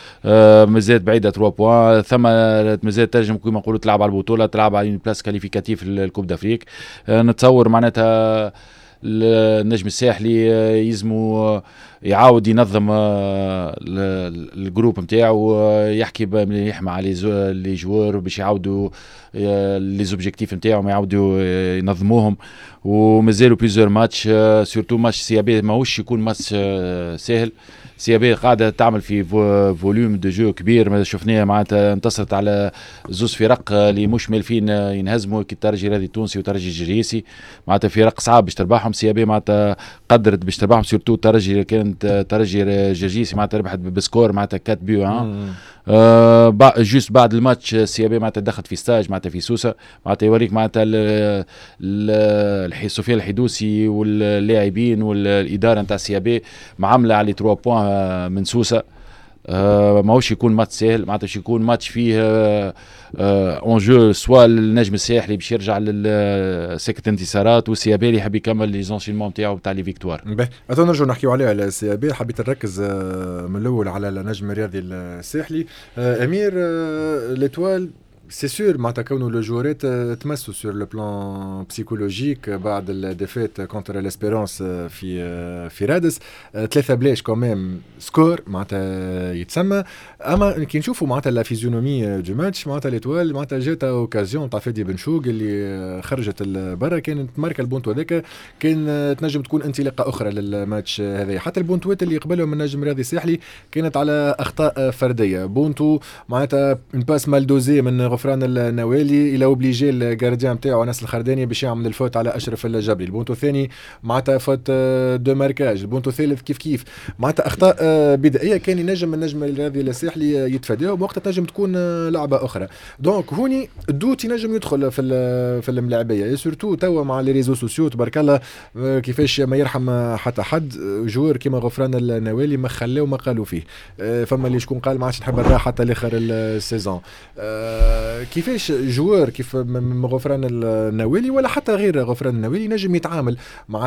مازال بعيده 3 بوان، ثم مازال تنجم كما نقولوا تلعب على البطوله، تلعب على بلاس كاليفيكاتيف الكوب دافريك. نتصور معناتها النجم الساحلي يزمو يعاود ينظم الجروب نتاعو، يحكي مليح مع لي جوار باش يعاودوا لي زوبجيكتيف نتاعهم يعاودوا ينظموهم. ومازالوا بليزيور ماتش، سورتو ماتش سيابي ماهوش يكون ماتش سهل. سيابي قاعده تعمل في فوليوم دو جو كبير، شفناها معناتها انتصرت على زوز فرق اللي مش مالفين ينهزموا كي الترجي الرياضي التونسي وترجي الجريسي، معناتها فرق صعب باش تربحهم. سيابي معناتها قدرت باش تربحهم، سورتو الترجي كانت ترجي الجرجيسي معناتها ربحت بسكور معناتها 4-1. جوست بعد الماتش سيابي معناتها دخلت في ستاج معناتها في سوسه، معناتها يوريك معناتها سفيان الحدوسي واللاعبين والاداره نتاع سيابي معامله على 3 بوان من سوسه. ماهوش يكون ماتش سهل، معناتها باش يكون ماتش فيه اونجو سوا النجم الساحلي باش يرجع لسكه انتصارات، والسيابي اللي يحب يكمل لي زونشينمون نتاعو تاع لي فيكتوار. باهي اظن نرجعوا نحكيو عليه على السيابي. حبيت نركز من الاول على النجم الرياضي الساحلي. امير ليتوال سي سور معناتها كونه لو جوريت تمسوا سور لو بلان بسيكولوجيك بعد الديفيت كونتر ليسبيرونس في رادس 3 بلاش كوميم سكور معناتها يتسمى. اما كي نشوفوا معناتها لا فيزيونومي دو ماتش معناتها ليتوال معناتها جات اوكازيون تاع فادي بن شوق اللي خرجت برا، كانت ماركه البونتو هذاك كان تنجم تكون انطلاقه اخرى للماتش هذا. حتى البونتوات اللي قبلهم من النجم الرياضي الساحلي كانت على اخطاء فرديه. بونتو معناتها باس مال دوزي من غفران النوالي الى اوبليجي الجارديان نتاعو انس الخرداني باش يعمل الفوت على اشرف الجبري. البونتو الثاني معناتها فوت دو ماركاج. البونتو الثالث كيف معناتها اخطاء بدائيه كان ينجم النجم الرياضي الساحلي يتفاداهم، وقت تنجم تكون لعبه اخرى. دونك هوني الدوت ينجم يدخل في الملاعبيه سورتو توا مع لي ريزو سوسيو تبارك الله كيفاش ما يرحم حتى حد. جوار كيما غفران النوالي ما خلاو ما قالوا فيه. فما اللي شكون قال ما عادش نحب نراح حتى لاخر السيزون. كيفاش جوار كيف غفران النوالي ولا حتى غير غفران النوالي نجم يتعامل مع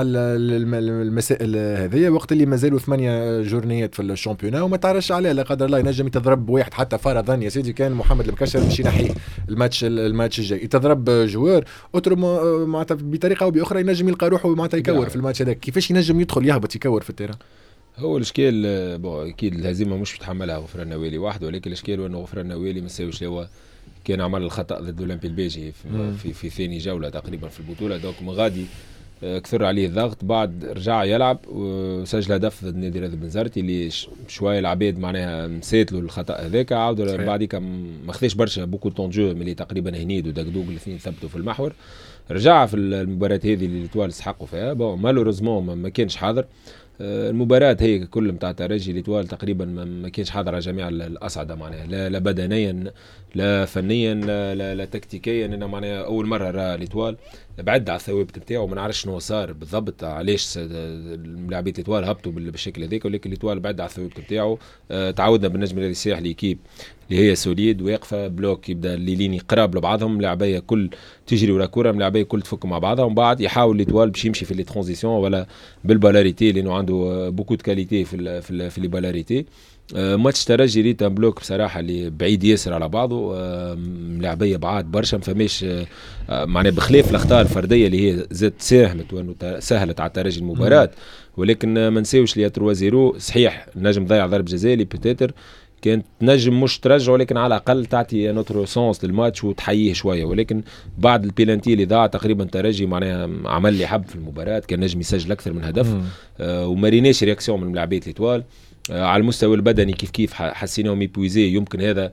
المسائل هذه وقت اللي مازالوا 8 جورنيات في الشامبيونا وما تعرفش عليه لا قدر الله ينجم يتضرب واحد حتى فرضا يا سيدي كان محمد المكشر باش ينحيه الماتش الجاي يتضرب جوار معناتها بطريقه او باخرى ينجم يلقى روحه معناتها يكور في الماتش هذاك. كيفاش ينجم يدخل يهبط يكور في التيران؟ هو الاشكال اكيد الهزيمه مش بتحملها غفران النوالي وحده، ولكن الاشكال انه غفران النوالي ما ساويش هو كان عمل الخطا ضد الاولمبي البيجي في ثاني جوله تقريبا في البطوله، دونك من غادي كثر عليه الضغط. بعد رجع يلعب وسجل هدف ضد نادي رياض بنزرتي اللي شويه العباد معناها نسيت له الخطا هذاك، عاود بعديك ما خذاش برشا بوكو طون جو ملي تقريبا هنيد ودقدوق الاثنين ثبتوا في المحور. رجع في المباراه هذه اللي الاتوال استحقوا فيها مالوريزمون ما كانش حاضر. المباراة هي كل متاع الترجي الاتوال تقريبا ما كانش حاضر على جميع الأصعدة معناها لا بدنيا لا فنيا لا تكتيكيا. أنا معناها أول مرة رأى الاتوال بعد على الثوابت نتاعو، ما نعرفش شنو صار بالضبط علاش لاعبين الاتوال هبطوا بالشكل هذاك، ولكن الاتوال بعد على الثوابت نتاعو. تعودنا بالنجم الذي الساحل ليكيب اللي هي سوليد واقفه بلوك يبدا الليلين يقرب لبعضهم، لاعبيه كل تجري ورا كره، لاعبيه كل تفك مع بعضها، ومن بعد يحاول الاتوال باش يمشي في لي ترانزيسيون ولا بالبالاريتي لانه عنده بوكو دو كاليتي في لي بالاريتي. ماتش ترجي ريت ان بلوك بصراحه اللي بعيد ياسر على بعضه، لاعبيه بعاد برشا، ما فماش معناها بخلاف الاخطاء الفرديه اللي هي زاد ساهمت وانه سهلت على الترجي المباراه، ولكن ما نساوش لي 3-0 صحيح نجم ضيع ضرب جزاء اللي بوتيتر كانت نجم مش ترجع، ولكن على الاقل تعطي نوترو سونس للماتش وتحييه شويه. ولكن بعد البيلانتي اللي ضاع تقريبا ترجي معناها عمل لي حب في المباراه، كان نجم يسجل اكثر من هدف. وما ريناش رياكسيون من لاعبيه الاتوال. على المستوى البدني كيف حسيناهم يبويزي، يمكن هذا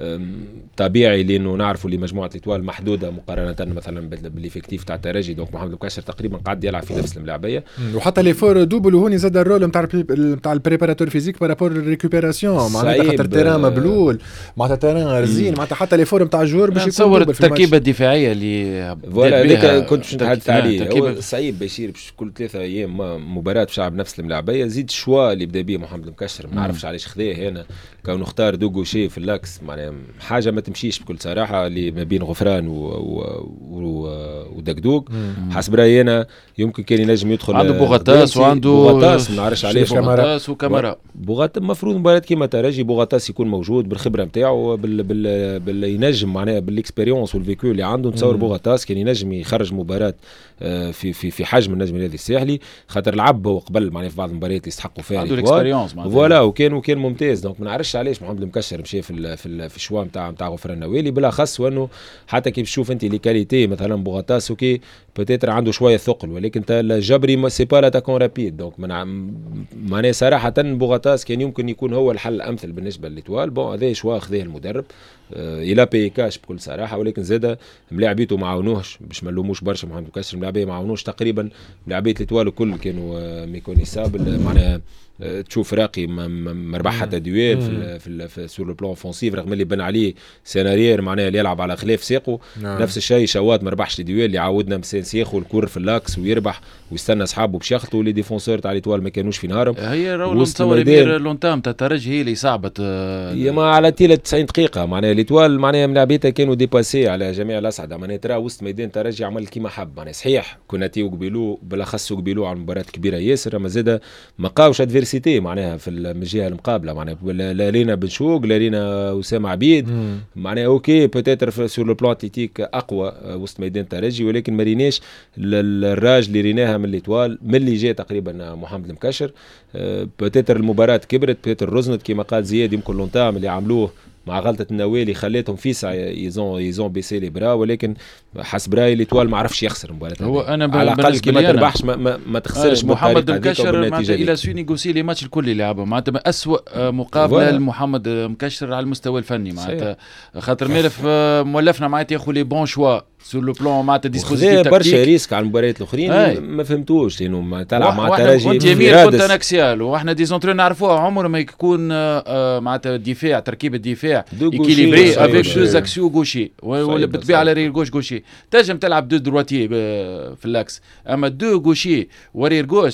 طبيعي لانه نعرفوا اللي مجموعه الاتوال محدوده مقارنه مثلا بالافكتيف تاع الترجي، دونك محمد الكاشر تقريبا قاعد يلعب في نفس الملاعبيه، وحتى لي فور دوبل وهوني زاد الرول نتاع البريباراتور فيزيك بارابور ريكوبيراسيون معناتها خاطر تيران مبلول معناتها تيران غرزين معناتها حتى لي فور نتاع الجوار باش يتصور التركيبه الدفاعيه اللي فوالا هذاك كنت باش نتحدث عليه. هو صعيب بشير باش كل 3 ايام مباراه باش يلعب نفس الملاعبيه، زيد شوا اللي بدا به محمد الكاشر ما نعرفش علاش خذاه هنا كونه اختار دوغوشي في اللاكس، معناها حاجه ما تمشيش بكل صراحه اللي ما بين غفران ودقدوق. حسب رايي انا يمكن كان ينجم يدخل عنده بوغاتاس وعنده بوغاتاس ما نعرفش علاش بوغاتاس وكاميرا بوغات المفروض مباراه كيما ترجي بوغاتاس يكون موجود بالخبره نتاعو ينجم معناها بالاكسبيريونس والفيكو اللي عنده. نتصور بوغاتاس كان ينجم يخرج مباراه في حجم النجم الذي الساحلي خاطر لعب هو قبل معناها في بعض المباريات اللي يستحقوا فيها عنده الاكسبيريونس فوالا وكان ممتاز. دونك ما نعرفش علاش محمد المكشر مشى في الشوا نتاع غفران النوالي، بالاخص وانه حتى كيف تشوف انت لي كاليتي مثلا بوغاتاس اوكي بوتيتر عنده شويه ثقل، ولكن انت الجبري سي با لاتاكون رابيد. دونك معناها صراحه بوغاتاس كان يمكن يكون هو الحل الامثل بالنسبه للاتوال. هذا شوا خذاه المدرب الى بي كاش بكل صراحه، ولكن زاد ملاعبيته ما عاونوش باش ما نلوموش برشا محمد الكاشر، ملاعبيه ما عاونوش تقريبا ملاعبيه الاتوال الكل كانوا ميكونيسابل معناها تشوف راقي ما ربح حتى دويل في سور لو بلان اوفونسيف رغم اللي بن عليه سيناريير معناها اللي يلعب على خلاف ساقه. نفس الشيء شوات ما ربحش الدويل اللي عودنا مسانس ياخذ الكور في اللاكس ويربح ويستنى اصحابه باش يخلطوا. لي ديفونسور تاع الاتوال ما كانوش في نهارهم. هي راهو نتصور امير لونتام تاع الترجي هي اللي صعبت هي ما على تيله 90 دقيقه معناها الاتوال معناها ملاعبيتها كانوا ديباسي على جميع الاصعده معناها ترى وسط ميدان الترجي عمل كيما حب معناها صحيح كوناتي وقبيلو بالاخص وقبيلو على مباراه كبيره ياسر، اما زاد ما قاوش ادفيرسيتي معناها في الجهه المقابله معناها لا لينا بنشوق لا لينا اسامه عبيد معناها اوكي بوتيتر سور لو بلان اتليتيك اقوى وسط ميدان الترجي، ولكن ما ريناش الراج اللي ريناها من الاتوال من اللي جاء تقريبا محمد المكشر. بوتيتر المباراه كبرت، بوتيتر رزنت كما قال زياد، يمكن لونتام اللي عملوه مع غلطة النوالي خليتهم فيسع يزون بيسي لي برا، ولكن حسب رايي الاتوال ما عرفش يخسر المباراة. هو انا على الاقل كي ما تربحش ما تخسرش. محمد مكشر معناتها الى سو نيغوسي لي ماتش الكل اللي لعبهم معناتها اسوء مقابله لمحمد مكشر على المستوى الفني معناتها خاطر مالف مولفنا معناتها ياخذ لي بون شوا سور لو بلان معناتها ديسبوزيتيف تكتيك برشا ريسك على المباريات الاخرين ما فهمتوش لانه تلعب مع الترجي كنت يمير كنت انا اكسيال واحنا ديزونترون نعرفوها عمره ما يكون معناتها الدفاع تركيبه الدفاع اكيليبري افيك دو زاكسيو غوشي ولا بالطبيعه على رير غوش تنجم تلعب دو درواتي في اللاكس، اما دو غوشي ورير غوش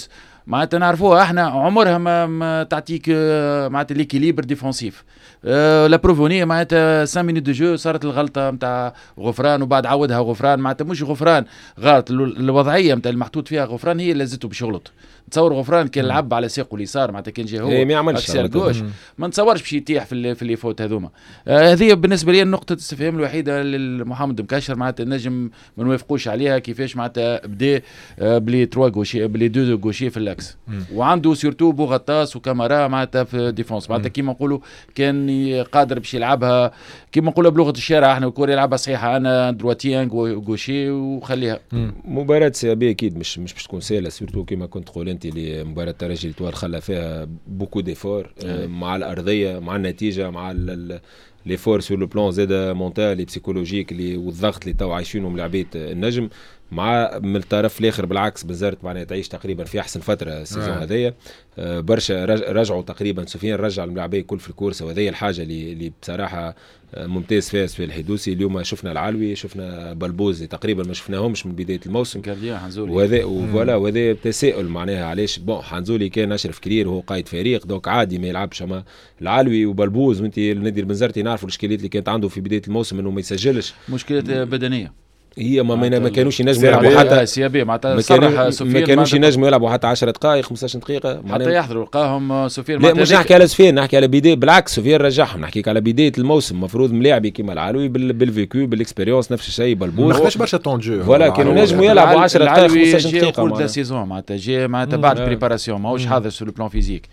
معناتها نعرفوها احنا عمرها ما تعطيك معناتها ليكيليبر ديفونسيف. لا بروفوني معناتها 5 مينوت دو جو صارت الغلطه نتاع غفران وبعد عودها غفران، معناتها مش غفران غلط، الوضعيه نتاع المحطوط فيها غفران هي اللي لازته باش يغلط. تصور غفران كان لعب على ساقه اليسار معناتها كان جا هو ما يعملش جوش، ما نتصورش باش يتيح في اللي فوت هذوما. هذه بالنسبه لي نقطه الاستفهام الوحيده لمحمد مكشر، معناتها النجم ما نوافقوش عليها كيفاش معناتها بدا بلي 3 غوشي بلي 2 غوشي في الاكس، وعنده سورتو بوغطاس وكامارا معناتها في ديفونس، معناتها كيما نقولوا كان قادر باش يلعبها كيما نقولوا بلغه الشارع احنا الكوري يلعبها صحيحه، انا درواتيان غوشي وخليها. مباراه سيابيه اكيد مش باش تكون سهله، سورتو كيما كنت تقول انت اللي مباراه الترجي التوال خلى فيها بوكو ديفور مع الارضيه مع النتيجه مع لي فور سور لو بلان زاد مونتالي بسيكولوجيك والضغط اللي تو عايشينهم لعبيه النجم، مع من الطرف الاخر بالعكس بنزرت معناها تعيش تقريبا في احسن فتره السيزون هذايا. برشا رجعوا تقريبا، سفيان رجع الملاعبيه الكل في الكورس، وهذه الحاجه اللي بصراحه ممتاز فيها سفيان الحدوسي. اليوم شفنا العلوي، شفنا بلبوز تقريبا ما شفناهمش من بدايه الموسم، وهذا وفوالا وهذا تساؤل معناها علاش بون حنزولي كان اشرف كرير وهو قائد فريق دوك عادي ما يلعبش، اما العلوي وبلبوز وانت النادي البنزرتي نعرفوا الاشكاليات اللي كانت عنده في بدايه الموسم انه ما يسجلش، مشكله بدنيه هي ما كانوش ينجموا يلعبوا حتى سيابيه معناتها صرح سفيان ما كانوش ينجموا يلعبوا حتى 10 دقائق 15 دقيقه حتى يحضروا لقاهم سفيان. لا مش نحكي على سفيان، نحكي على بدايه، بالعكس سفيان رجعهم، نحكيك على بدايه الموسم. المفروض ملاعبي كيما العلوي بالفيكو بالاكسبيريونس نفس الشيء بلبوز ما خدش برشا طون جو ولا كانوا ينجموا يلعبوا 10 دقائق 15 دقيقه معناتها سيزون معناتها جي معناتها بعد بريباراسيون ماهوش حاضر سو لو بلان فيزيك.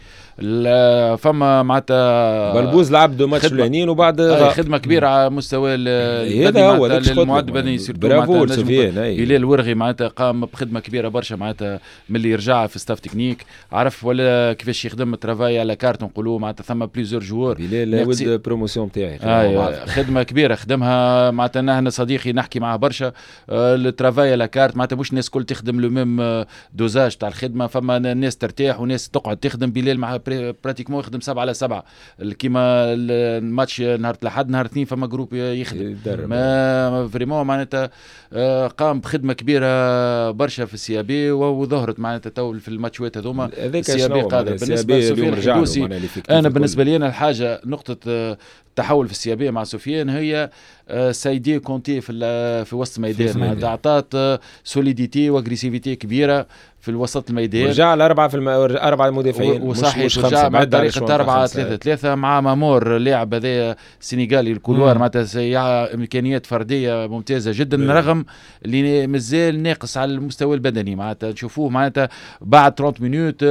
فما معناتها بلبوز لعب 2 ماتش الاولانيين وبعد خدمه كبيره على مستوى هذا هو المعد البدني سيرتو برافو سفيان. بلال الورغي معناتها قام بخدمه كبيره برشا معناتها من اللي يرجع في ستاف تكنيك، عرف ولا كيفاش يخدم ترافاي على كارت نقولوا معناتها ثم بليزيور جوور. بلال ود بروموسيون تاعي خدمه كبيره خدمها معناتها انا صديقي نحكي معاه برشا. الترافاي على كارت معناتها مش الناس كل تخدم لو ميم دوزاج تاع الخدمه، فما ناس ترتاح وناس تقعد تخدم. بلال مع براتيكمون يخدم 7 على 7 كيما الماتش نهار الاحد نهار الاثنين فما جروب يخدم ما فريمون معناتها قام بخدمه كبيره برشا في السيابي وظهرت معناتها تو في الماتشات هذوما السيابي قادر. بالنسبه لسفيان الحدوسي انا بالنسبه لي انا الحاجه نقطه التحول في السيابيه مع سفيان هي سايدي كونتي في وسط الميدان، معناتها اعطات سوليديتي واغريسيفيتي كبيره في الوسط الميدان. رجع الأربعة أربعة مدافعين وصحيح رجع بطريقة 4-3-3 مع مامور لاعب هذا السنغالي الكولوار معناتها إمكانيات فردية ممتازة جدا رغم اللي مازال ناقص على المستوى البدني. معناتها نشوفوه معناتها بعد 30 مينوت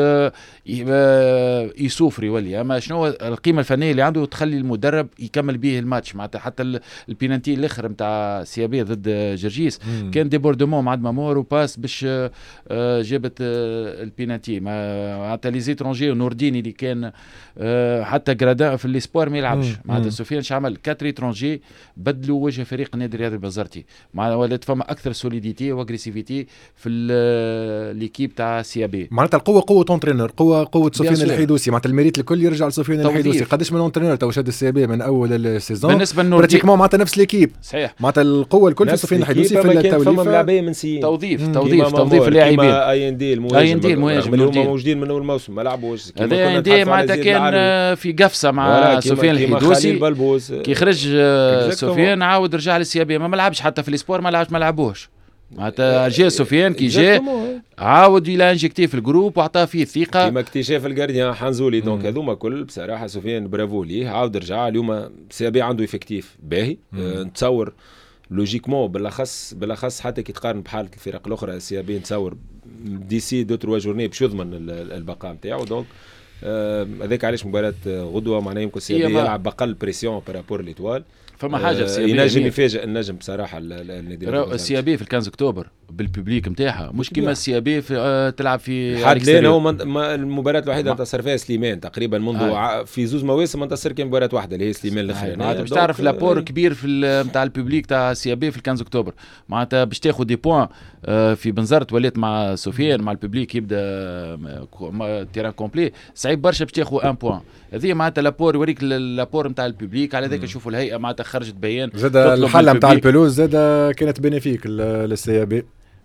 يسوفر يولي، أما شنو القيمة الفنية اللي عنده تخلي المدرب يكمل به الماتش. معناتها حتى البينانتي الآخر نتاع سيابية ضد جرجيس كان ديبوردمون مع مامور وباس باش جابت البيناتي معناتها لي زيترونجي ونور الدين اللي كان حتى غرادا في الاسبوار ما يلعبش. معناتها سفيان عمل 4 ايترونجي بدلوا وجه فريق النادي الرياضي البنزرتي، معناتها ولات فما اكثر سوليديتي واغريسيفيتي في ليكيب تاع سيابي. معناتها القوه قوه اونترينور، قوه سفيان الحدوسي، معناتها الميريت الكل يرجع لسفيان الحدوسي. قداش من اونترينور تو شاد السيابي من اول السيزون بالنسبه لنور براتيكمون معناتها نفس ليكيب صحيح. معناتها القوه الكل في سفيان الحدوسي في التوليفه ملاعبيه منسيين توظيف اللاعبين. اي ان دي المهاجم اللي هما موجودين من اول موسم ما لعبوش. هذا ان دي معناتها كان في قفصه مع سفيان الحدوسي كي خرج سفيان عاود رجع للسيابيه ما لعبش حتى في الاسبوار ما لعبوش. معناتها جا سفيان كي جا عاود الى انجكتي في الجروب وعطاه فيه الثقه كيما اكتشاف الجارديان حنزولي. دونك هذوما كل بصراحه سفيان برافو ليه عاود رجع. اليوم سيابي عنده افكتيف باهي نتصور لوجيكمون بالاخص حتى كي تقارن بحاله الفرق الاخرى السيابي نتصور ديسي 2-3 جورني باش يضمن البقاء نتاعو. دونك هذاك علاش مباراه غدوه معناها يمكن السيابي يلعب بقل بريسيون بارابور ليتوال. فما حاجه السيابي ينجم يفاجئ النجم بصراحه النادي السيابي في 15 اكتوبر بالببليك نتاعها مش كيما السيابي في تلعب في حد لين هو المباراه الوحيده انتصر فيها سليمان تقريبا منذ في زوز مواسم انتصر كان مباراه واحده اللي هي سليمان الاخرانيه. معناتها باش تعرف لابور كبير في نتاع الببليك تاع السيابي في 15 اكتوبر. معناتها باش تاخذ دي بوين في بنزرت وليت مع سفيان مع الببليك يبدا تيران كومبلي صعيب برشا باش تاخذ 1 بوين. هذه معناتها لابور يوريك لابور نتاع الببليك على ذاك نشوفوا الهيئه معناتها خرجت بيان زاد الحله نتاع البلوز زاد كانت بينيفيك للسيابي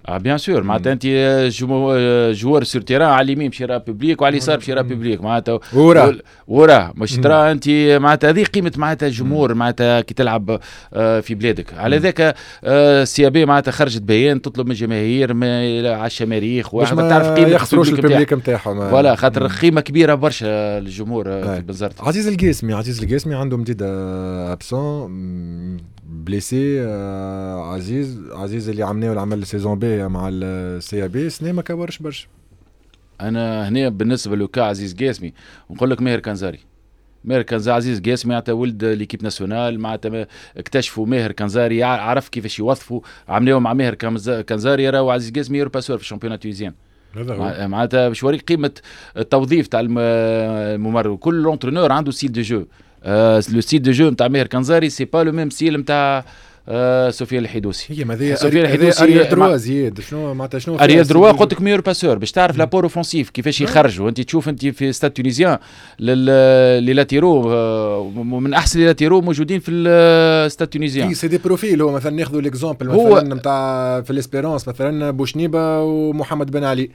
بيان سور معناتها انت جوار سور تيران على اليمين باش يرى بوبليك وعلى اليسار باش يرى بوبليك معناتها وراه مش ترى انت معناتها هذه قيمه معناتها الجمهور معناتها كي تلعب في بلادك. على ذاك السي بي معناتها خرجت بيان تطلب من الجماهير على الشماريخ وتعرف قيمه يخسروش البوبليك نتاعهم ولا خاطر قيمه كبيره برشا الجمهور في بنزرت. عزيز القاسمي عنده مديد ابسون بليسي. عزيز اللي عملناه العمل السيزون بي مع السي بي سنه ما كبرش برشا. انا هنا بالنسبه لوكا عزيز قاسمي نقول لك ماهر كنزاري عزيز قاسمي معناتها ولد ليكيب ناسيونال معناتها اكتشفوا ماهر كنزاري عرف كيفاش يوظفوا عملوه مع ماهر كنزاري راهو عزيز قاسمي يورباسور في الشامبيونات تويزيان معناتها باش يوريك قيمه التوظيف تاع الممرض. كل لونترونور عنده ستيل دو جو. لو ستيل دو جو نتاع ماهر كنزاري سي با لو ميم ستيل نتاع سفيان الحدوسي. هي ماذا سفيان الحدوسي اريال دروا زياد شنو معناتها شنو اريال دروا قلت لك ميور باسور باش تعرف لابور اوفونسيف كيفاش يخرجوا. انت تشوف انت في ستاد تونيزيان لي لاتيرو من احسن لي لاتيرو موجودين في الستاد تونيزيان. سي دي بروفيل. هو مثلا ناخذوا ليكزامبل مثلا نتاع في الاسبيرونس مثلا بوشنيبه ومحمد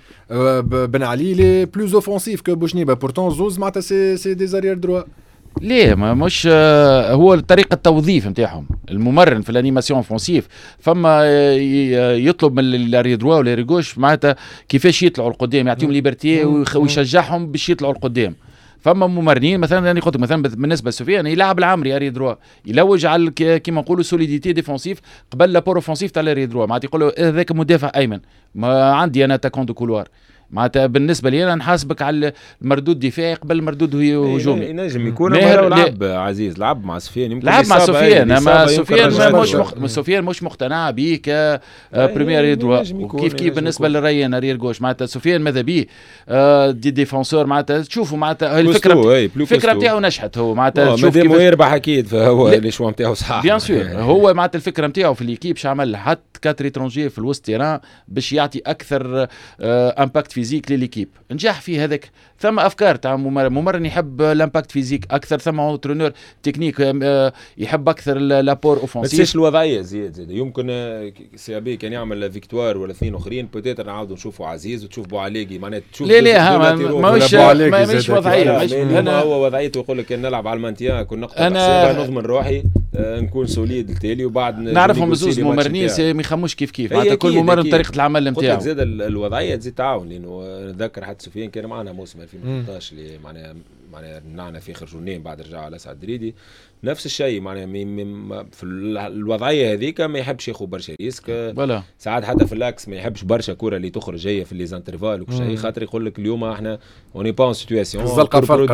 بن علي لي بلوز اوفونسيف كو بوشنيبه بورتون زوز معناتها سي دي اريال دروا. ليه مش هو طريقة التوظيف نتاعهم الممرن في الانيماسيون اوفونسيف فما يطلب من الاريدروا ولا ريغوش معناتها كيفاش يطلعوا القدام يعطيهم ليبرتي ويشجعهم باش يطلعوا القدام. فما ممرنين مثلا يعني قلت مثلا بالنسبه لسفيان يلعب العمري اريدروا يلوج على كيما نقولوا سوليديتي ديفونسيف قبل لابور اوفونسيف تاع الاريدروا معناتها يقول له هذاك مدافع ايمن ما عندي انا تاكون دو كولوار معناتها بالنسبه لي انا نحاسبك على المردود الدفاعي قبل المردود هجومي. ينجم يكون لعب عزيز لعب مع سفيان يمكن لعب مع سفيان اما سفيان مش مقتنع به ك بريمير دروا كيف بالنسبه للريان ارير غوش معناتها سفيان ماذا به دي ديفونسور معناتها تشوفوا معناتها الفكره نتاعو نجحت. هو معناتها تشوف كيف يربح اكيد فهو لي شوا نتاعو صح بيان سور. هو معناتها الفكره نتاعو في ليكيب باش عمل حتى 4 ايترونجي في الوسط تيران باش يعطي اكثر امباكت فيزيك لليكيب. نجح في هذاك. ثم افكار تاع ممرن يحب الامباكت فيزيك اكثر. ثم اونترونور تكنيك يحب اكثر لابور اوفونسيف. بس الوضعيه زياد يمكن سي بي كان يعمل فيكتوار ولا اثنين اخرين بوتيتر نعاودوا نشوفوا عزيز وتشوف بوعليقي معناتها تشوف مش وضعيه. هو وضعيته يقول لك كان نلعب على المانتيا كون نقطه حسابها نضمن روحي نكون سوليد التالي وبعد نعرفهم بزوز ممرنين ما يخموش كيف معناتها كل ممرن طريقه العمل نتاعو. زاد الوضعيه تزيد تعاون لانه نتذكر حتى سفيان كان معنا موسم 2018 اللي معناها نعنا في خرجونين بعد رجع على سعد دريدي نفس الشيء معناها في الوضعيه هذيك ما يحبش ياخذ برشا ريسك. ساعات حتى في الاكس ما يحبش برشا كره اللي تخرج جايه في لي زانترفال وكل شيء خاطر يقول لك اليوم احنا اوني با سيتوياسيون الزلقه فرق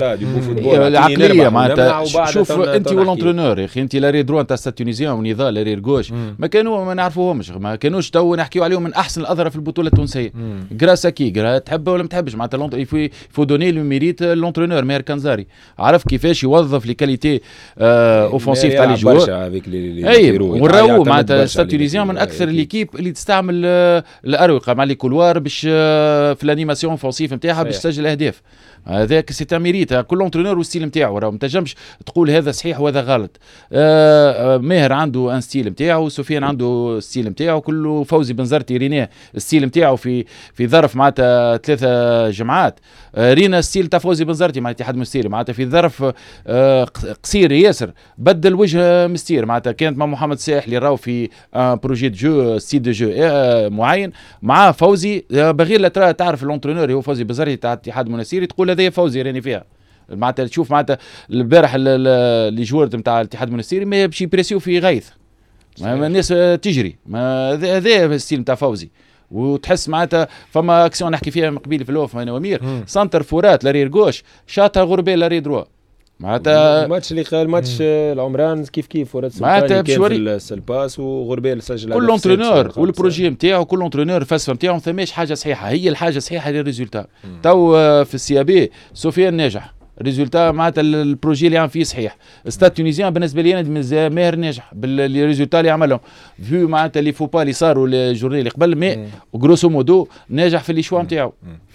العقليه معناتها شوف انت والونترونور يا اخي انت لا ريدرو تاع ستاد تونيزيان ونضال لا رير غوش ما نعرفوهمش ما كانوش تو نحكيو عليهم من احسن الاظهره في البطوله التونسيه غراس كي تحب ولا ما تحبش معناتها يفو دوني لو ميريت لونترونور ماهر كنزاري عرف كيفاش يوظف لي كاليتي اوفونسيف تاع لي جوار. اي وراو معناتها ستاد تونيزيان من اكثر ليكيب اللي تستعمل الاروقه مع لي كولوار باش في الانيماسيون اوفونسيف نتاعها باش تسجل اهداف. هذاك سي تاع ميريت كل اونترونور والستيل نتاعو راهو ما تنجمش تقول هذا صحيح وهذا غلط. ماهر عنده ان ستيل نتاعو سفيان عنده ستيل نتاعو كله فوزي بنزرتي ريناه الستيل نتاعو في ظرف معناتها 3 جمعات رينا ستيل تاع فوزي بنزرتي مع الاتحاد المستيري معناتها في ظرف قصير ياسر بدل وجه مستير معناتها كانت مع محمد ساحل اللي راهو في بروجي دو جو ستيل دو جو معين مع فوزي بغير لا ترى تعرف الانترونور هو فوزي بنزرتي تاع الاتحاد المنستيري تقول هذا فوزي راني فيها معناتها تشوف معناتها البارح اللي جوار نتاع الاتحاد المنستيري ما يمشي بريسيو في غيث الناس تجري هذا الستيل نتاع فوزي وتحس معناتها فما اكسيون نحكي فيها من قبيل في الاوف انا وامير سنتر فورات لارير غوش شاطها غربال لارير دروا معناتها الماتش اللي قال ماتش العمران كيف فورات سلطاني كان في الباس وغربال سجل كل اونترونور والبروجي نتاعو كل اونترونور الفلسفه نتاعو ما ثماش حاجه صحيحه هي الحاجه الصحيحه للريزولتا تو في السي بي سفيان ناجح ريزولتا معناتها البروجي اللي عم فيه صحيح. ستاد تونيزيان بالنسبه لي انا ماهر ناجح بالريزولتا اللي عملهم فيو معناتها لي فوبا اللي صاروا الجورني اللي قبل مي غروسو مودو ناجح في لي شوا نتاعو.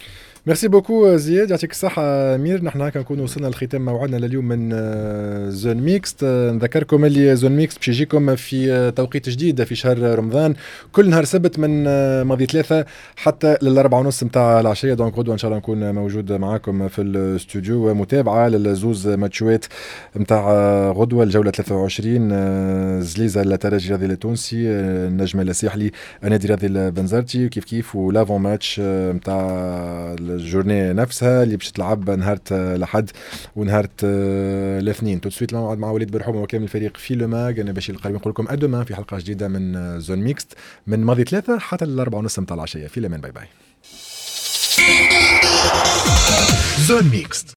ميرسي بوكو زياد، يعطيك الصحة أمير. نحن هكا نكون وصلنا لختام موعدنا لليوم من زون ميكست. نذكركم اللي زون ميكست باش يجيكم في توقيت جديد في شهر رمضان، كل نهار سبت من ماضي 3 حتى ل4:30 متاع العشية. دونك غدوة إن شاء الله نكون موجود معاكم في الاستوديو، متابعة للزوز ماتشوات متاع غدوة الجولة 23، زليزة الترجي الرياضي التونسي، النجم الساحلي النادي الرياضي البنزرتي، وكيف كيف ولافون ماتش متاع الجورني نفسها اللي باش تلعب نهار الأحد ونهار الاثنين. تسويت الموعد مع وليد برحومه وكامل الفريق في لوماغ. انا بشير القريب نقول لكم ادوما في حلقه جديده من زون ميكست من ماضي 3 حتى 4:30 متاع العشيه. في الامان، باي باي. زون ميكست.